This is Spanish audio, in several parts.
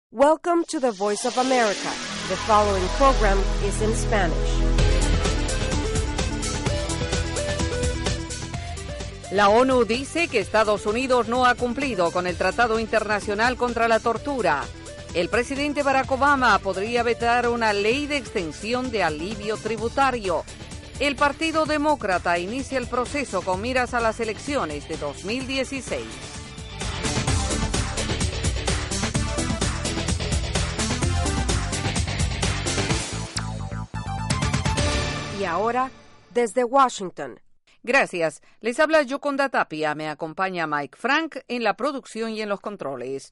Welcome to the Voice of America. The following program is in Spanish. La ONU dice que Estados Unidos no ha cumplido con el Tratado Internacional contra la Tortura. El presidente Barack Obama podría vetar una ley de extensión de alivio tributario. El Partido Demócrata inicia el proceso con miras a las elecciones de 2016. Y ahora, desde Washington. Gracias. Les habla Yoconda Tapia. Me acompaña Mike Frank en la producción y en los controles.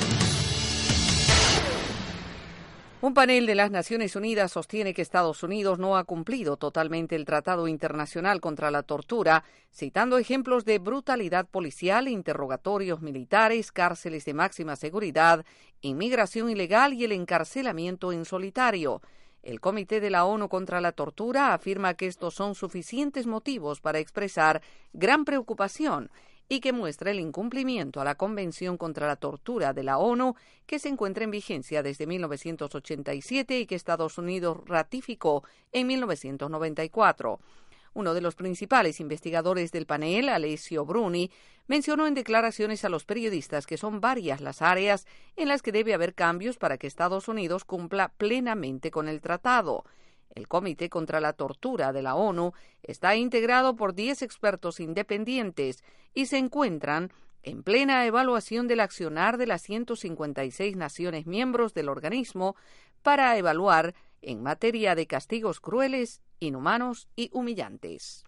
Un panel de las Naciones Unidas sostiene que Estados Unidos no ha cumplido totalmente el Tratado Internacional contra la Tortura, citando ejemplos de brutalidad policial, interrogatorios militares, cárceles de máxima seguridad, inmigración ilegal y el encarcelamiento en solitario. El Comité de la ONU contra la Tortura afirma que estos son suficientes motivos para expresar gran preocupación y que muestra el incumplimiento a la Convención contra la Tortura de la ONU, que se encuentra en vigencia desde 1987 y que Estados Unidos ratificó en 1994. Uno de los principales investigadores del panel, Alessio Bruni, mencionó en declaraciones a los periodistas que son varias las áreas en las que debe haber cambios para que Estados Unidos cumpla plenamente con el tratado. El Comité contra la Tortura de la ONU está integrado por 10 expertos independientes y se encuentran en plena evaluación del accionar de las 156 naciones miembros del organismo para evaluar en materia de castigos crueles, inhumanos y humillantes.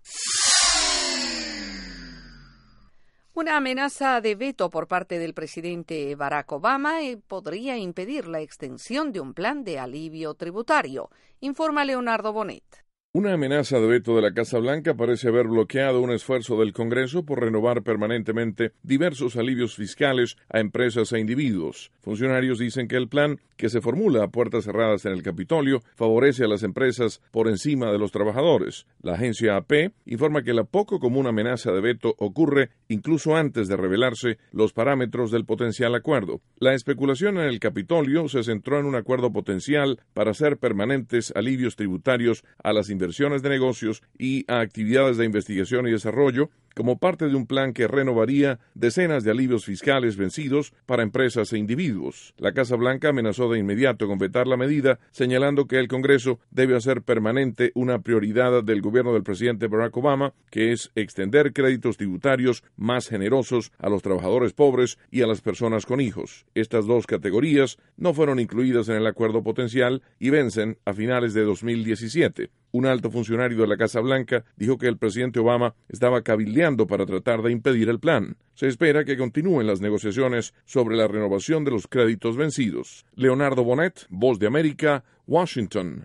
Una amenaza de veto por parte del presidente Barack Obama podría impedir la extensión de un plan de alivio tributario, informa Leonardo Bonet. Una amenaza de veto de la Casa Blanca parece haber bloqueado un esfuerzo del Congreso por renovar permanentemente diversos alivios fiscales a empresas e individuos. Funcionarios dicen que el plan, que se formula a puertas cerradas en el Capitolio, favorece a las empresas por encima de los trabajadores. La agencia AP informa que la poco común amenaza de veto ocurre incluso antes de revelarse los parámetros del potencial acuerdo. La especulación en el Capitolio se centró en un acuerdo potencial para hacer permanentes alivios tributarios a las inversiones de negocios y a actividades de investigación y desarrollo, como parte de un plan que renovaría decenas de alivios fiscales vencidos para empresas e individuos. La Casa Blanca amenazó de inmediato con vetar la medida, señalando que el Congreso debe hacer permanente una prioridad del gobierno del presidente Barack Obama, que es extender créditos tributarios más generosos a los trabajadores pobres y a las personas con hijos. Estas dos categorías no fueron incluidas en el acuerdo potencial y vencen a finales de 2017. Un alto funcionario de la Casa Blanca dijo que el presidente Obama estaba cabildeando para tratar de impedir el plan. Se espera que continúen las negociaciones sobre la renovación de los créditos vencidos. Leonardo Bonet, Voz de América, Washington.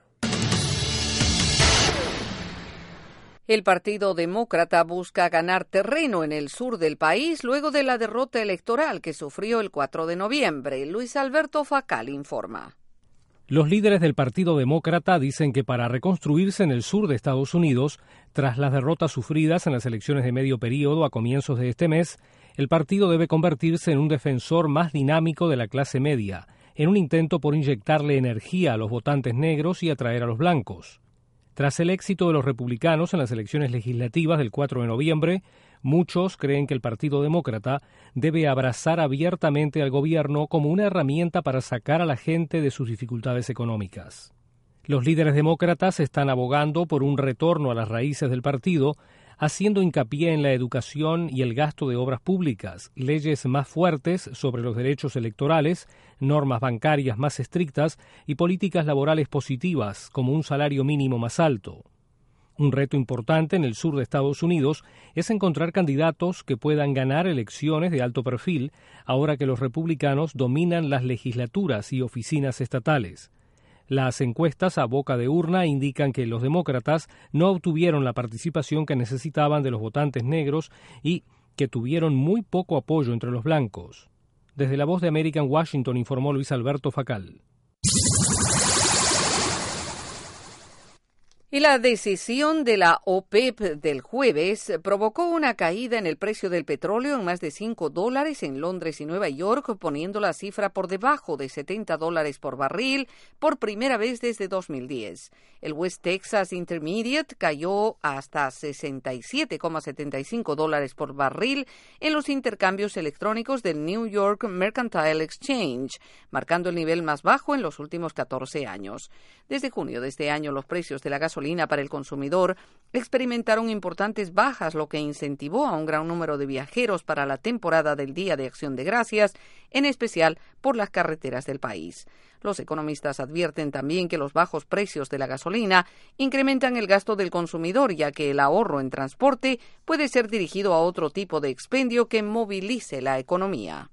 El Partido Demócrata busca ganar terreno en el sur del país luego de la derrota electoral que sufrió el 4 de noviembre. Luis Alberto Facal informa. Los líderes del Partido Demócrata dicen que para reconstruirse en el sur de Estados Unidos, tras las derrotas sufridas en las elecciones de medio período a comienzos de este mes, el partido debe convertirse en un defensor más dinámico de la clase media, en un intento por inyectarle energía a los votantes negros y atraer a los blancos. Tras el éxito de los republicanos en las elecciones legislativas del 4 de noviembre, muchos creen que el Partido Demócrata debe abrazar abiertamente al gobierno como una herramienta para sacar a la gente de sus dificultades económicas. Los líderes demócratas están abogando por un retorno a las raíces del partido, haciendo hincapié en la educación y el gasto de obras públicas, leyes más fuertes sobre los derechos electorales, normas bancarias más estrictas y políticas laborales positivas, como un salario mínimo más alto. Un reto importante en el sur de Estados Unidos es encontrar candidatos que puedan ganar elecciones de alto perfil, ahora que los republicanos dominan las legislaturas y oficinas estatales. Las encuestas a boca de urna indican que los demócratas no obtuvieron la participación que necesitaban de los votantes negros y que tuvieron muy poco apoyo entre los blancos. Desde la Voz de América en Washington informó Luis Alberto Facal. Y la decisión de la OPEP del jueves provocó una caída en el precio del petróleo en más de $5 en Londres y Nueva York, poniendo la cifra por debajo de $70 por barril por primera vez desde 2010. El West Texas Intermediate cayó hasta $67,75 por barril en los intercambios electrónicos del New York Mercantile Exchange, marcando el nivel más bajo en los últimos 14 años. Desde junio de este año, los precios de la gasolina para el consumidor experimentaron importantes bajas, lo que incentivó a un gran número de viajeros para la temporada del Día de Acción de Gracias, en especial por las carreteras del país. Los economistas advierten también que los bajos precios de la gasolina incrementan el gasto del consumidor, ya que el ahorro en transporte puede ser dirigido a otro tipo de expendio que movilice la economía.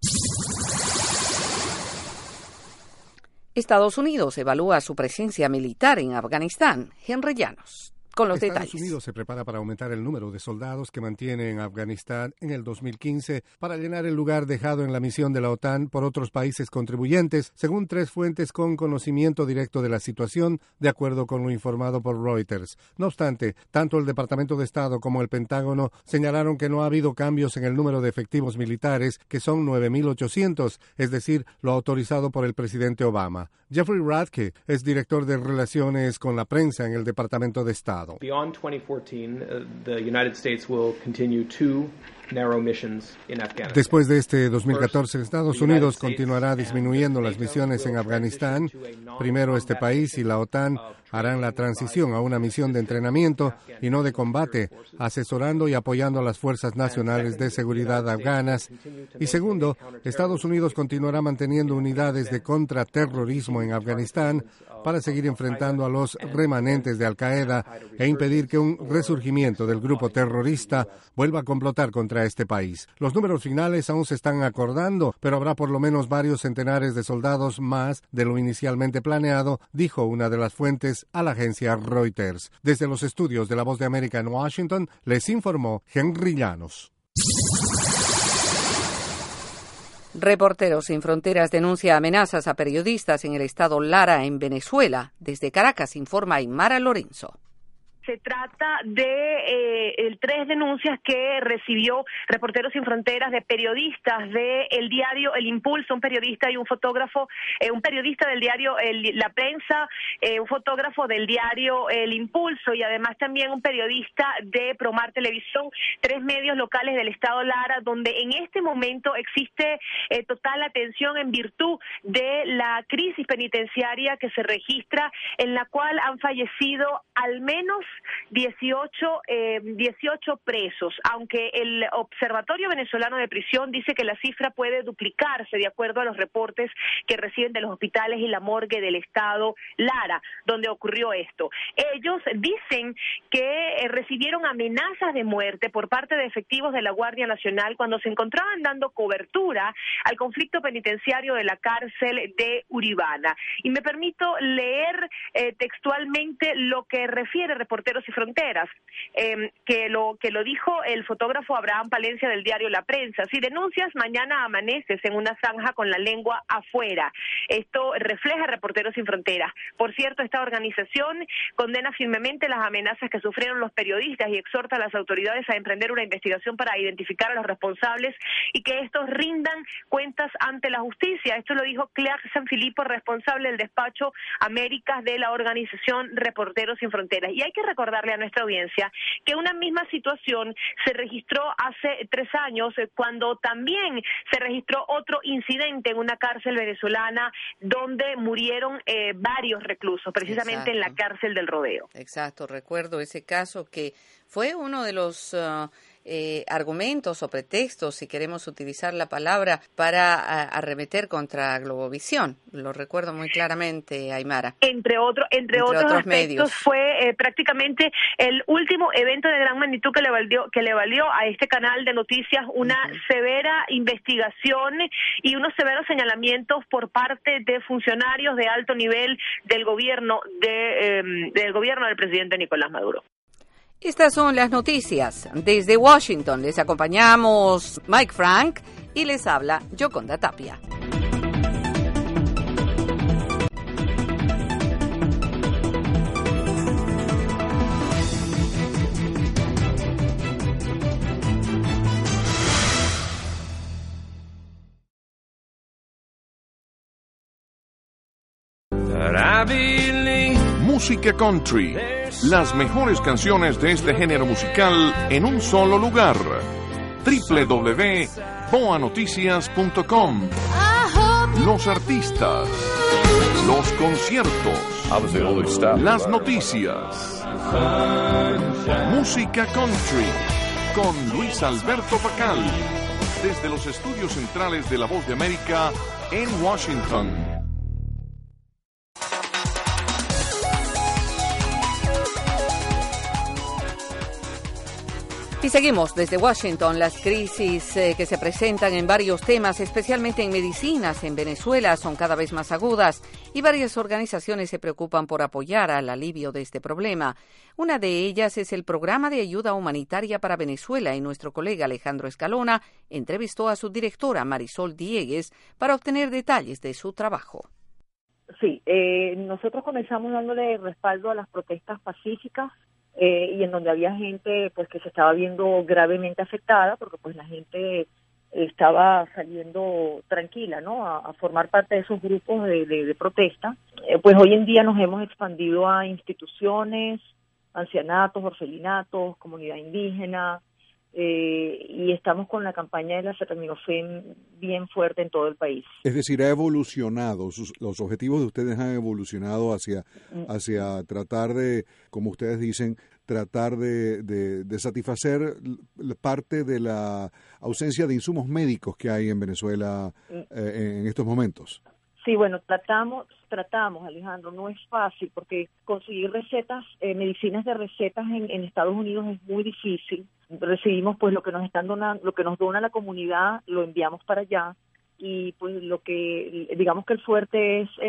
Estados Unidos evalúa su presencia militar en Afganistán. Henry Llanos, con los detalles. Estados Unidos se prepara para aumentar el número de soldados que mantiene en Afganistán en el 2015 para llenar el lugar dejado en la misión de la OTAN por otros países contribuyentes, según 3 fuentes con conocimiento directo de la situación, de acuerdo con lo informado por Reuters. No obstante, tanto el Departamento de Estado como el Pentágono señalaron que no ha habido cambios en el número de efectivos militares, que son 9.800, es decir, lo autorizado por el presidente Obama. Jeffrey Radke es director de Relaciones con la Prensa en el Departamento de Estado. Beyond 2014, the United States will continue 2 narrow missions in Afghanistan. Después de este 2014, Estados Unidos continuará disminuyendo las misiones en Afganistán. Primero, este país y la OTAN harán la transición a una misión de entrenamiento y no de combate, asesorando y apoyando a las fuerzas nacionales de seguridad afganas. Y segundo, Estados Unidos continuará manteniendo unidades de contraterrorismo en Afganistán para seguir enfrentando a los remanentes de Al-Qaeda e impedir que un resurgimiento del grupo terrorista vuelva a complotar contra este país. Los números finales aún se están acordando, pero habrá por lo menos varios centenares de soldados más de lo inicialmente planeado, dijo una de las fuentes a la agencia Reuters. Desde los estudios de La Voz de América en Washington, les informó Henry Llanos. Reporteros Sin Fronteras denuncia amenazas a periodistas en el estado Lara, en Venezuela. Desde Caracas informa Aymara Lorenzo. Se trata de 3 denuncias que recibió Reporteros Sin Fronteras de periodistas del diario El Impulso, un periodista y un fotógrafo, un periodista del diario La Prensa, un fotógrafo del diario El Impulso y además también un periodista de Promar Televisión, 3 medios locales del estado Lara, donde en este momento existe total atención en virtud de la crisis penitenciaria que se registra, en la cual han fallecido al menos 18 presos, aunque el Observatorio Venezolano de Prisión dice que la cifra puede duplicarse de acuerdo a los reportes que reciben de los hospitales y la morgue del estado Lara, donde ocurrió esto. Ellos dicen que recibieron amenazas de muerte por parte de efectivos de la Guardia Nacional cuando se encontraban dando cobertura al conflicto penitenciario de la cárcel de Uribana. Y me permito leer textualmente lo que refiere Reporteros y Fronteras, que lo dijo el fotógrafo Abraham Palencia del diario La Prensa. Si denuncias, mañana amaneces en una zanja con la lengua afuera. Esto refleja Reporteros Sin Fronteras. Por cierto, esta organización condena firmemente las amenazas que sufrieron los periodistas y exhorta a las autoridades a emprender una investigación para identificar a los responsables y que estos rindan cuentas ante la justicia. Esto lo dijo Clark Sanfilippo, responsable del despacho Américas de la organización Reporteros Sin Fronteras. Y hay que recordarle a nuestra audiencia que una misma situación se registró hace 3 años cuando también se registró otro incidente en una cárcel venezolana donde murieron varios reclusos, precisamente en la cárcel del Rodeo. Exacto, recuerdo ese caso que fue uno de los argumentos o pretextos, si queremos utilizar la palabra, para arremeter contra Globovisión. Lo recuerdo muy claramente, Aymara. Entre otros aspectos, medios. Fue prácticamente el último evento de gran magnitud que le valió a este canal de noticias una severa investigación y unos severos señalamientos por parte de funcionarios de alto nivel del gobierno del presidente Nicolás Maduro. Estas son las noticias. Desde Washington les acompañamos Mike Frank y les habla Yoconda Tapia. Música country. Las mejores canciones de este género musical en un solo lugar. www.boanoticias.com. Los artistas, los conciertos, las noticias. Música country con Luis Alberto Pacal, desde los estudios centrales de La Voz de América en Washington. Y seguimos desde Washington. Las crisis que se presentan en varios temas, especialmente en medicinas en Venezuela, son cada vez más agudas y varias organizaciones se preocupan por apoyar al alivio de este problema. Una de ellas es el Programa de Ayuda Humanitaria para Venezuela y nuestro colega Alejandro Escalona entrevistó a su directora Marisol Diegues para obtener detalles de su trabajo. Sí, nosotros comenzamos dándole respaldo a las protestas pacíficas y en donde había gente pues que se estaba viendo gravemente afectada porque pues la gente estaba saliendo tranquila, ¿no? A formar parte de esos grupos de protesta. Pues hoy en día nos hemos expandido a instituciones, ancianatos, orfelinatos, comunidad indígena, y estamos con la campaña de la acetaminofén bien fuerte en todo el país. Es decir, ha evolucionado, los objetivos de ustedes han evolucionado hacia tratar de, como ustedes dicen, tratar de satisfacer parte de la ausencia de insumos médicos que hay en Venezuela en estos momentos. Sí, bueno, tratamos, Alejandro, no es fácil porque conseguir recetas, medicinas de recetas en Estados Unidos es muy difícil. Recibimos pues lo que nos están donando, lo que nos dona la comunidad, lo enviamos para allá y pues lo que digamos que el fuerte es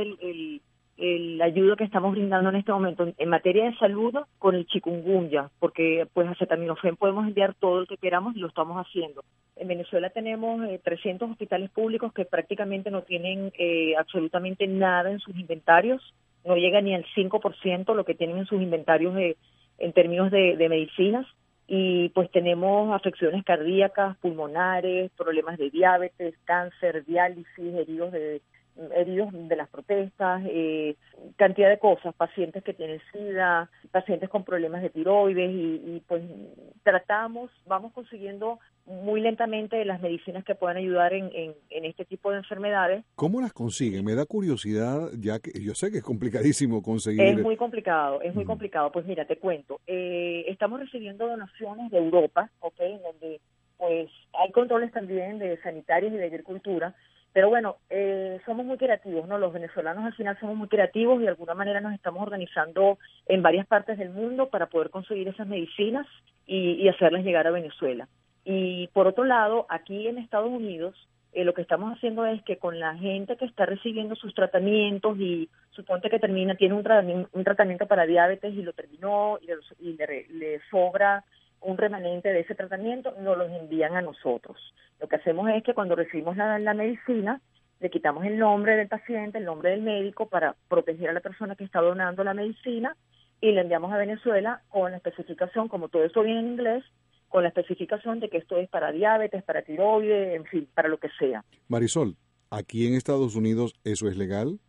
la ayuda que estamos brindando en este momento en materia de salud con el chikungunya, porque pues acetaminofén podemos enviar todo lo que queramos y lo estamos haciendo. En Venezuela tenemos 300 hospitales públicos que prácticamente no tienen absolutamente nada en sus inventarios, no llega ni al 5% lo que tienen en sus inventarios en términos de medicinas, y pues tenemos afecciones cardíacas, pulmonares, problemas de diabetes, cáncer, diálisis, heridos de las protestas, cantidad de cosas, pacientes que tienen SIDA, pacientes con problemas de tiroides y pues vamos consiguiendo muy lentamente las medicinas que puedan ayudar en este tipo de enfermedades. ¿Cómo las consiguen? Me da curiosidad, ya que yo sé que es complicadísimo conseguir. Es muy complicado, muy complicado. Pues mira, te cuento, estamos recibiendo donaciones de Europa, ¿okay? En donde pues hay controles también de sanitarios y de agricultura. Pero bueno, somos muy creativos, ¿no? Los venezolanos al final somos muy creativos y de alguna manera nos estamos organizando en varias partes del mundo para poder conseguir esas medicinas y hacerlas llegar a Venezuela. Y por otro lado, aquí en Estados Unidos, lo que estamos haciendo es que con la gente que está recibiendo sus tratamientos y suponte que tiene un tratamiento para diabetes y lo terminó y le sobra un remanente de ese tratamiento, nos los envían a nosotros. Lo que hacemos es que cuando recibimos la medicina, le quitamos el nombre del paciente, el nombre del médico para proteger a la persona que está donando la medicina y le enviamos a Venezuela con la especificación, como todo eso viene en inglés, con la especificación de que esto es para diabetes, para tiroides, en fin, para lo que sea. Marisol, ¿aquí en Estados Unidos eso es legal?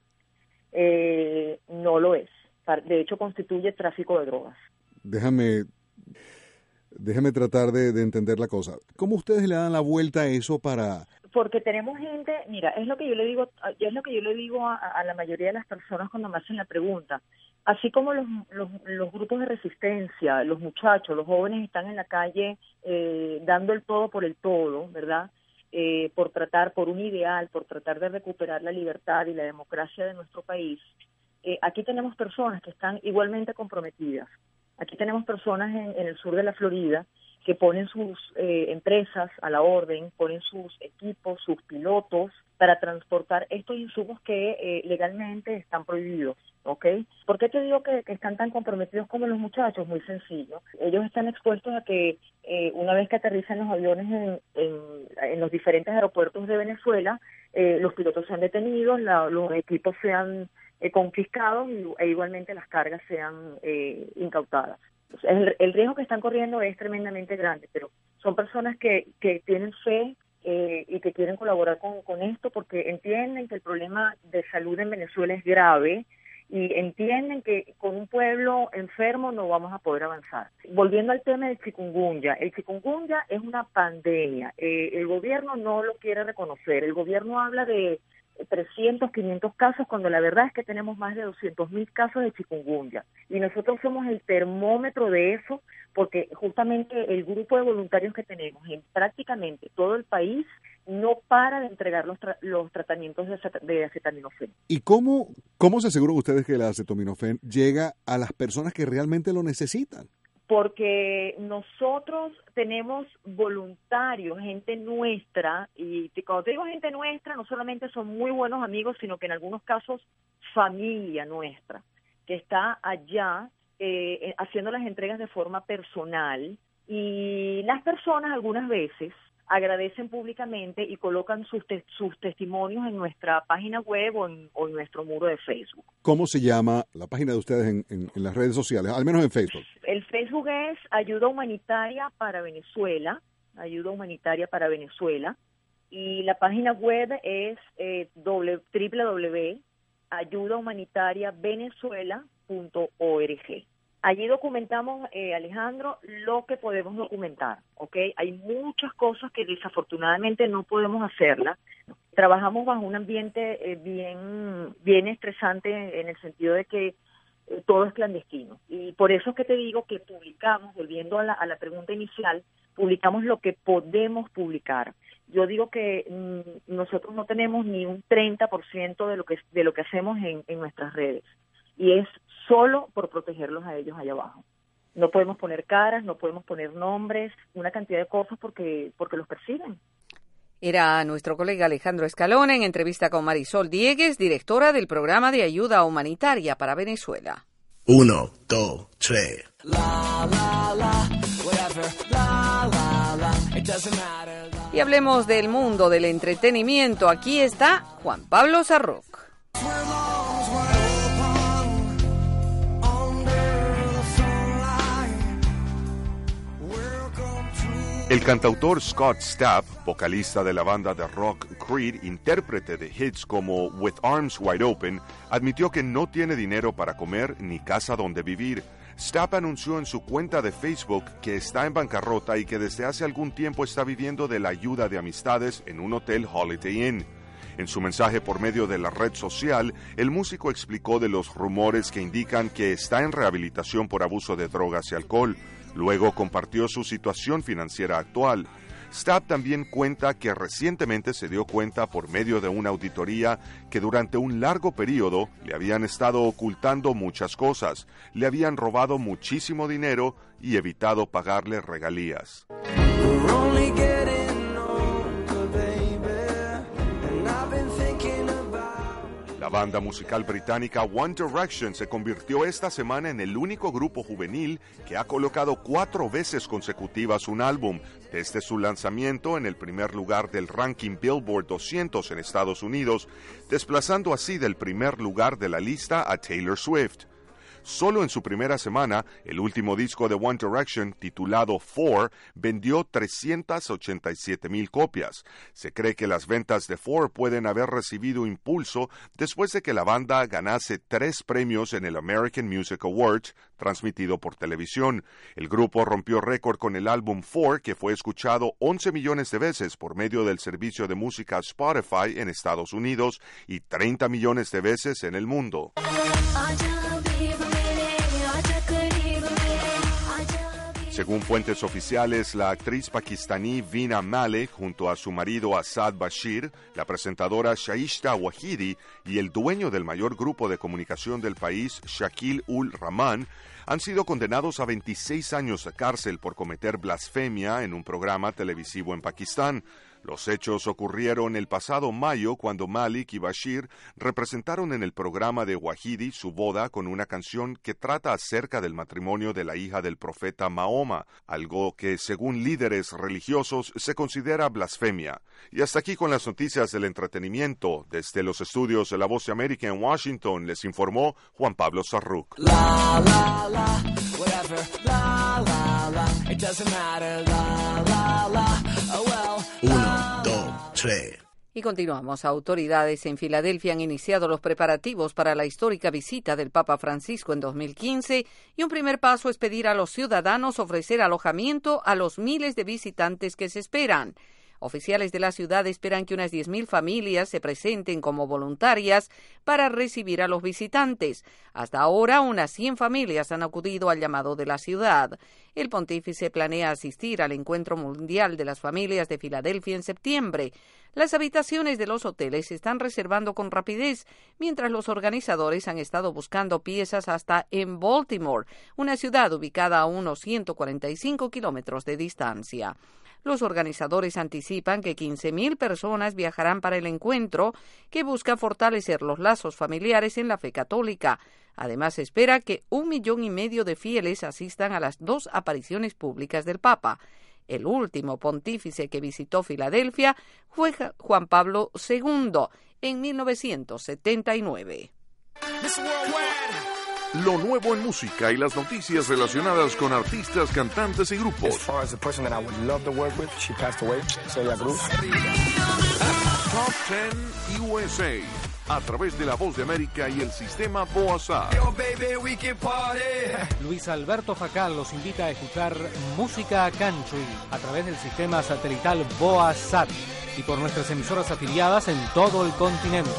No lo es. De hecho, constituye tráfico de drogas. Déjame tratar de entender la cosa. ¿Cómo ustedes le dan la vuelta a eso para...? Porque tenemos gente, mira, es lo que yo le digo a la mayoría de las personas cuando me hacen la pregunta. Así como los grupos de resistencia, los muchachos, los jóvenes están en la calle dando el todo por el todo, ¿verdad? Por un ideal, por tratar de recuperar la libertad y la democracia de nuestro país. Aquí tenemos personas que están igualmente comprometidas. Aquí tenemos personas en el sur de la Florida que ponen sus empresas a la orden, ponen sus equipos, sus pilotos para transportar estos insumos que legalmente están prohibidos, ¿ok? ¿Por qué te digo que están tan comprometidos como los muchachos? Muy sencillo. Ellos están expuestos a que una vez que aterrizan los aviones en los diferentes aeropuertos de Venezuela, los pilotos sean detenidos, los equipos sean confiscados e igualmente las cargas sean incautadas. El riesgo que están corriendo es tremendamente grande, pero son personas que tienen fe y que quieren colaborar con esto porque entienden que el problema de salud en Venezuela es grave y entienden que con un pueblo enfermo no vamos a poder avanzar. Volviendo al tema del chikungunya, el chikungunya es una pandemia. El gobierno no lo quiere reconocer. El gobierno habla de 300, 500 casos, cuando la verdad es que tenemos más de 200.000 casos de chikungunya. Y nosotros somos el termómetro de eso, porque justamente el grupo de voluntarios que tenemos en prácticamente todo el país no para de entregar los tratamientos de acetaminofén. ¿Y cómo se aseguran ustedes que el acetaminofén llega a las personas que realmente lo necesitan? Porque nosotros tenemos voluntarios, gente nuestra, y cuando te digo gente nuestra, no solamente son muy buenos amigos, sino que en algunos casos familia nuestra, que está allá haciendo las entregas de forma personal, y las personas algunas veces agradecen públicamente y colocan sus testimonios en nuestra página web o en nuestro muro de Facebook. ¿Cómo se llama la página de ustedes en las redes sociales, al menos en Facebook? El Facebook es Ayuda Humanitaria para Venezuela, Ayuda Humanitaria para Venezuela, y la página web es www.ayudahumanitariavenezuela.org. Allí documentamos, Alejandro, lo que podemos documentar, ¿ok? Hay muchas cosas que desafortunadamente no podemos hacerlas. Trabajamos bajo un ambiente bien estresante en el sentido de que todo es clandestino. Y por eso es que te digo que publicamos, volviendo a la pregunta inicial, publicamos lo que podemos publicar. Yo digo que nosotros no tenemos ni un 30% de lo que hacemos en nuestras redes. Y es solo por protegerlos a ellos allá abajo. No podemos poner caras, no podemos poner nombres, una cantidad de cosas porque los persiguen. Era nuestro colega Alejandro Escalona en entrevista con Marisol Diegues, directora del programa de ayuda humanitaria para Venezuela. 1, 2, 3. Y hablemos del mundo del entretenimiento. Aquí está Juan Pablo Sarroc. El cantautor Scott Stapp, vocalista de la banda de rock Creed, intérprete de hits como With Arms Wide Open, admitió que no tiene dinero para comer ni casa donde vivir. Stapp anunció en su cuenta de Facebook que está en bancarrota y que desde hace algún tiempo está viviendo de la ayuda de amistades en un hotel Holiday Inn. En su mensaje por medio de la red social, el músico explicó de los rumores que indican que está en rehabilitación por abuso de drogas y alcohol. Luego compartió su situación financiera actual. Stapp también cuenta que recientemente se dio cuenta por medio de una auditoría que durante un largo periodo le habían estado ocultando muchas cosas, le habían robado muchísimo dinero y evitado pagarle regalías. La banda musical británica One Direction se convirtió esta semana en el único grupo juvenil que ha colocado 4 veces consecutivas un álbum, desde su lanzamiento en el primer lugar del ranking Billboard 200 en Estados Unidos, desplazando así del primer lugar de la lista a Taylor Swift. Solo en su primera semana, el último disco de One Direction, titulado 4, vendió 387,000 copias. Se cree que las ventas de 4 pueden haber recibido impulso después de que la banda ganase 3 premios en el American Music Awards, transmitido por televisión. El grupo rompió récord con el álbum 4, que fue escuchado 11 millones de veces por medio del servicio de música Spotify en Estados Unidos y 30 millones de veces en el mundo. Según fuentes oficiales, la actriz pakistaní Veena Malik, junto a su marido Asad Bashir, la presentadora Shaishta Wahidi y el dueño del mayor grupo de comunicación del país, Shakil-ul-Rahman, han sido condenados a 26 años de cárcel por cometer blasfemia en un programa televisivo en Pakistán. Los hechos ocurrieron el pasado mayo cuando Malik y Bashir representaron en el programa de Wahidi su boda con una canción que trata acerca del matrimonio de la hija del profeta Mahoma, algo que según líderes religiosos se considera blasfemia. Y hasta aquí con las noticias del entretenimiento. Desde los estudios de La Voz de América en Washington les informó Juan Pablo Sarroc. Uno, dos, tres. Y continuamos. Autoridades en Filadelfia han iniciado los preparativos para la histórica visita del Papa Francisco en 2015 y un primer paso es pedir a los ciudadanos ofrecer alojamiento a los miles de visitantes que se esperan. Oficiales de la ciudad esperan que unas 10.000 familias se presenten como voluntarias para recibir a los visitantes. Hasta ahora, unas 100 familias han acudido al llamado de la ciudad. El pontífice planea asistir al Encuentro Mundial de las Familias de Filadelfia en septiembre. Las habitaciones de los hoteles se están reservando con rapidez, mientras los organizadores han estado buscando piezas hasta en Baltimore, una ciudad ubicada a unos 145 kilómetros de distancia. Los organizadores anticipan que 15.000 personas viajarán para el encuentro, que busca fortalecer los lazos familiares en la fe católica. Además, se espera que 1,5 millones de fieles asistan a las 2 apariciones públicas del Papa. El último pontífice que visitó Filadelfia fue Juan Pablo II en 1979. Lo nuevo en música y las noticias relacionadas con artistas, cantantes y grupos. Top 10 USA a través de La Voz de América y el sistema BOASAT. Luis Alberto Jacal los invita a escuchar música country a través del sistema satelital BOASAT y por nuestras emisoras afiliadas en todo el continente.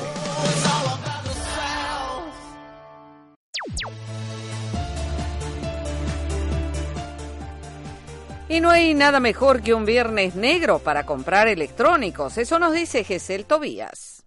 Y no hay nada mejor que un viernes negro para comprar electrónicos. Eso nos dice Gesell Tobías.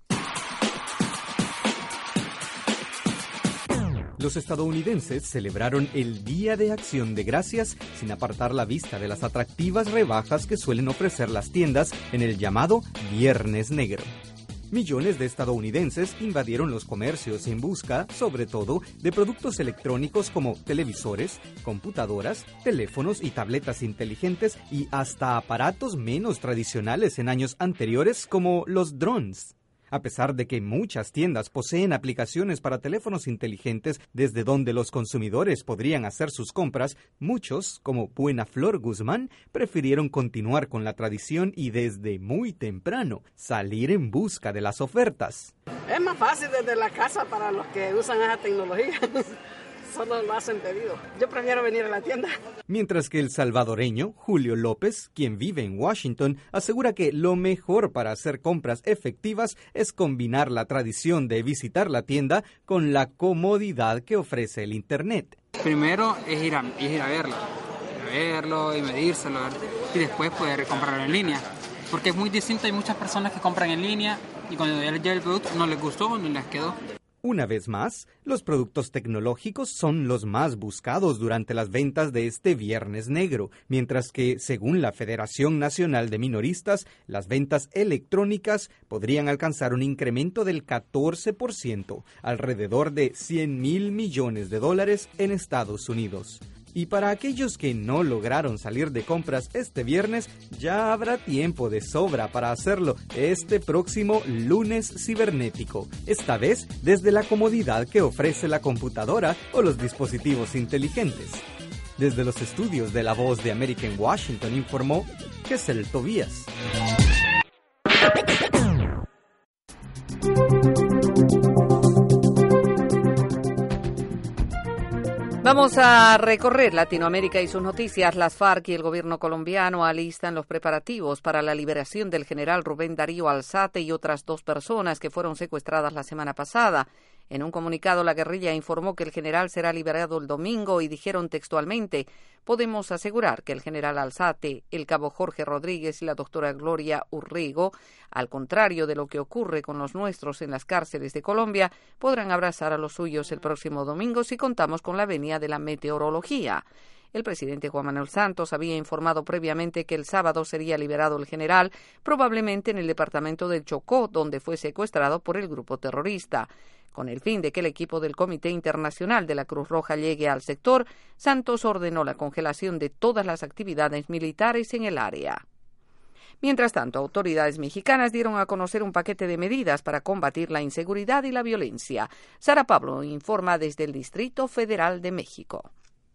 Los estadounidenses celebraron el Día de Acción de Gracias sin apartar la vista de las atractivas rebajas que suelen ofrecer las tiendas en el llamado Viernes Negro. Millones de estadounidenses invadieron los comercios en busca, sobre todo, de productos electrónicos como televisores, computadoras, teléfonos y tabletas inteligentes y hasta aparatos menos tradicionales en años anteriores como los drones. A pesar de que muchas tiendas poseen aplicaciones para teléfonos inteligentes desde donde los consumidores podrían hacer sus compras, muchos, como Buena Flor Guzmán, prefirieron continuar con la tradición y desde muy temprano salir en busca de las ofertas. Es más fácil desde la casa para los que usan esa tecnología. Solo lo hacen pedido. Yo prefiero venir a la tienda. Mientras que el salvadoreño Julio López, quien vive en Washington, asegura que lo mejor para hacer compras efectivas es combinar la tradición de visitar la tienda con la comodidad que ofrece el Internet. Primero es ir a verlo y medírselo y después poder comprarlo en línea. Porque es muy distinto, hay muchas personas que compran en línea y cuando ya les llega el producto no les gustó ni les quedó. Una vez más, los productos tecnológicos son los más buscados durante las ventas de este Viernes Negro, mientras que, según la Federación Nacional de Minoristas, las ventas electrónicas podrían alcanzar un incremento del 14%, alrededor de $100,000 millones en Estados Unidos. Y para aquellos que no lograron salir de compras este viernes, ya habrá tiempo de sobra para hacerlo este próximo lunes cibernético, esta vez desde la comodidad que ofrece la computadora o los dispositivos inteligentes. Desde los estudios de La Voz de América en Washington informó Gesell Tobías. Vamos a recorrer Latinoamérica y sus noticias. Las FARC y el gobierno colombiano alistan los preparativos para la liberación del general Rubén Darío Alzate y otras 2 personas que fueron secuestradas la semana pasada. En un comunicado, la guerrilla informó que el general será liberado el domingo y dijeron textualmente: podemos asegurar que el general Alzate, el cabo Jorge Rodríguez y la doctora Gloria Urrego, al contrario de lo que ocurre con los nuestros en las cárceles de Colombia, podrán abrazar a los suyos el próximo domingo si contamos con la venia de la meteorología. El presidente Juan Manuel Santos había informado previamente que el sábado sería liberado el general, probablemente en el departamento del Chocó, donde fue secuestrado por el grupo terrorista. Con el fin de que el equipo del Comité Internacional de la Cruz Roja llegue al sector, Santos ordenó la congelación de todas las actividades militares en el área. Mientras tanto, autoridades mexicanas dieron a conocer un paquete de medidas para combatir la inseguridad y la violencia. Sara Pablo informa desde el Distrito Federal de México.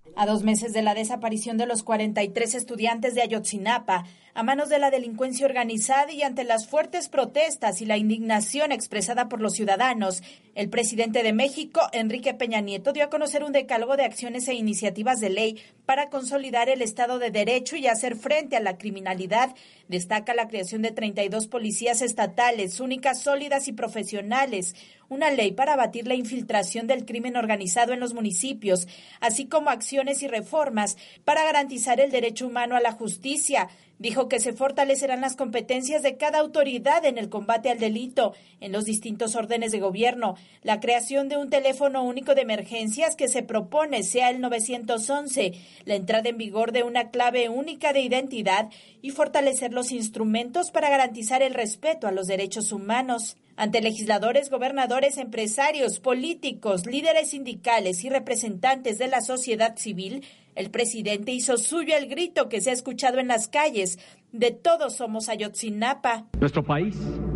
A 2 meses de la desaparición de los 43 estudiantes de Ayotzinapa, a manos de la delincuencia organizada y ante las fuertes protestas y la indignación expresada por los ciudadanos, el presidente de México, Enrique Peña Nieto, dio a conocer un decálogo de acciones e iniciativas de ley para consolidar el Estado de Derecho y hacer frente a la criminalidad. Destaca la creación de 32 policías estatales, únicas, sólidas y profesionales, una ley para abatir la infiltración del crimen organizado en los municipios, así como acciones y reformas para garantizar el derecho humano a la justicia. Dijo que se fortalecerán las competencias de cada autoridad en el combate al delito en los distintos órdenes de gobierno. La creación de un teléfono único de emergencias que se propone sea el 911, la entrada en vigor de una clave única de identidad y fortalecer los instrumentos para garantizar el respeto a los derechos humanos. Ante legisladores, gobernadores, empresarios, políticos, líderes sindicales y representantes de la sociedad civil, el presidente hizo suyo el grito que se ha escuchado en las calles: de todos somos Ayotzinapa. Nuestro país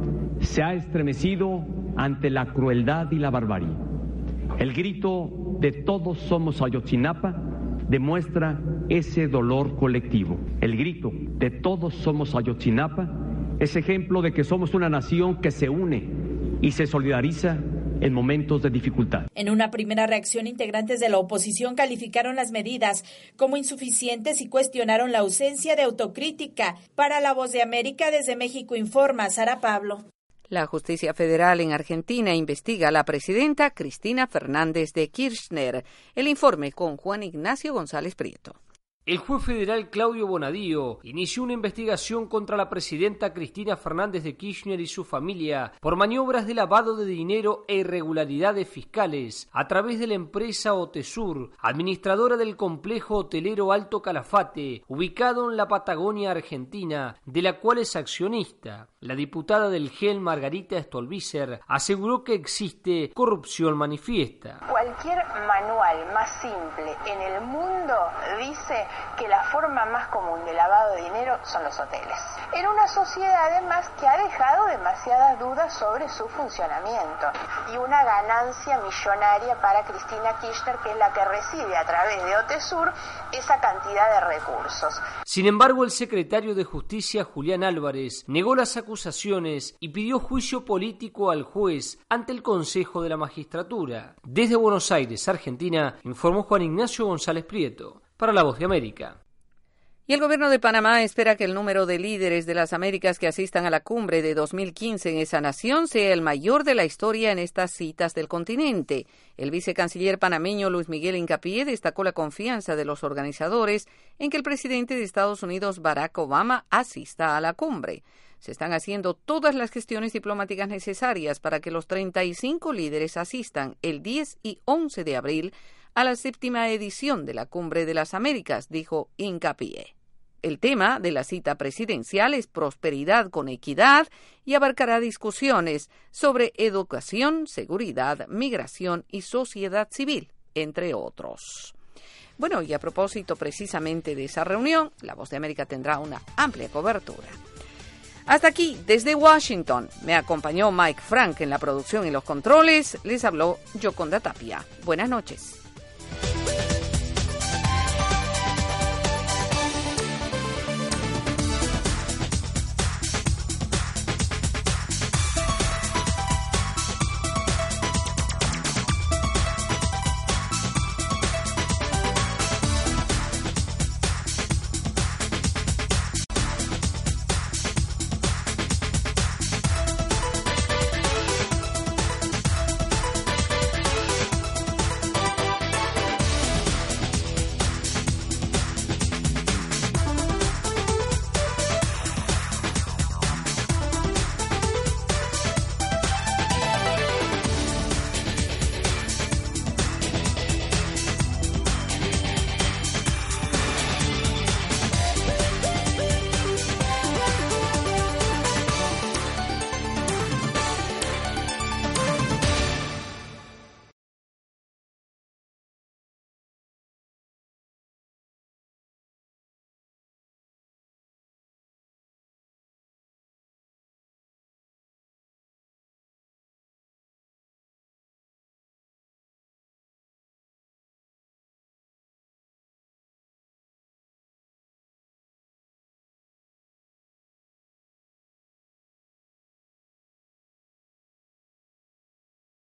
se ha estremecido ante la crueldad y la barbarie. El grito de todos somos Ayotzinapa demuestra ese dolor colectivo. El grito de todos somos Ayotzinapa es ejemplo de que somos una nación que se une y se solidariza en momentos de dificultad. En una primera reacción, integrantes de la oposición calificaron las medidas como insuficientes y cuestionaron la ausencia de autocrítica. Para La Voz de América, desde México informa Sara Pablo. La justicia federal en Argentina investiga a la presidenta Cristina Fernández de Kirchner. El informe con Juan Ignacio González Prieto. El juez federal Claudio Bonadío inició una investigación contra la presidenta Cristina Fernández de Kirchner y su familia por maniobras de lavado de dinero e irregularidades fiscales a través de la empresa Otesur, administradora del complejo hotelero Alto Calafate, ubicado en la Patagonia Argentina, de la cual es accionista. La diputada del GEL, Margarita Stolbizer, aseguró que existe corrupción manifiesta. Cualquier manual más simple en el mundo dice que la forma más común de lavado de dinero son los hoteles. En una sociedad además que ha dejado demasiadas dudas sobre su funcionamiento y una ganancia millonaria para Cristina Kirchner, que es la que recibe a través de Otesur esa cantidad de recursos. Sin embargo, el secretario de Justicia, Julián Álvarez, negó las acusaciones y pidió juicio político al juez ante el Consejo de la Magistratura. Desde Buenos Aires, Argentina, informó Juan Ignacio González Prieto para La Voz de América. Y el gobierno de Panamá espera que el número de líderes de las Américas que asistan a la cumbre de 2015 en esa nación sea el mayor de la historia en estas citas del continente. El vicecanciller panameño Luis Miguel Hincapié destacó la confianza de los organizadores en que el presidente de Estados Unidos, Barack Obama, asista a la cumbre. Se están haciendo todas las gestiones diplomáticas necesarias para que los 35 líderes asistan el 10 y 11 de abril a la 7ª edición de la Cumbre de las Américas, dijo Hincapié. El tema de la cita presidencial es prosperidad con equidad y abarcará discusiones sobre educación, seguridad, migración y sociedad civil, entre otros. Bueno, y a propósito precisamente de esa reunión, La Voz de América tendrá una amplia cobertura. Hasta aquí, desde Washington, me acompañó Mike Frank en la producción y los controles. Les habló Yoconda Tapia. Buenas noches.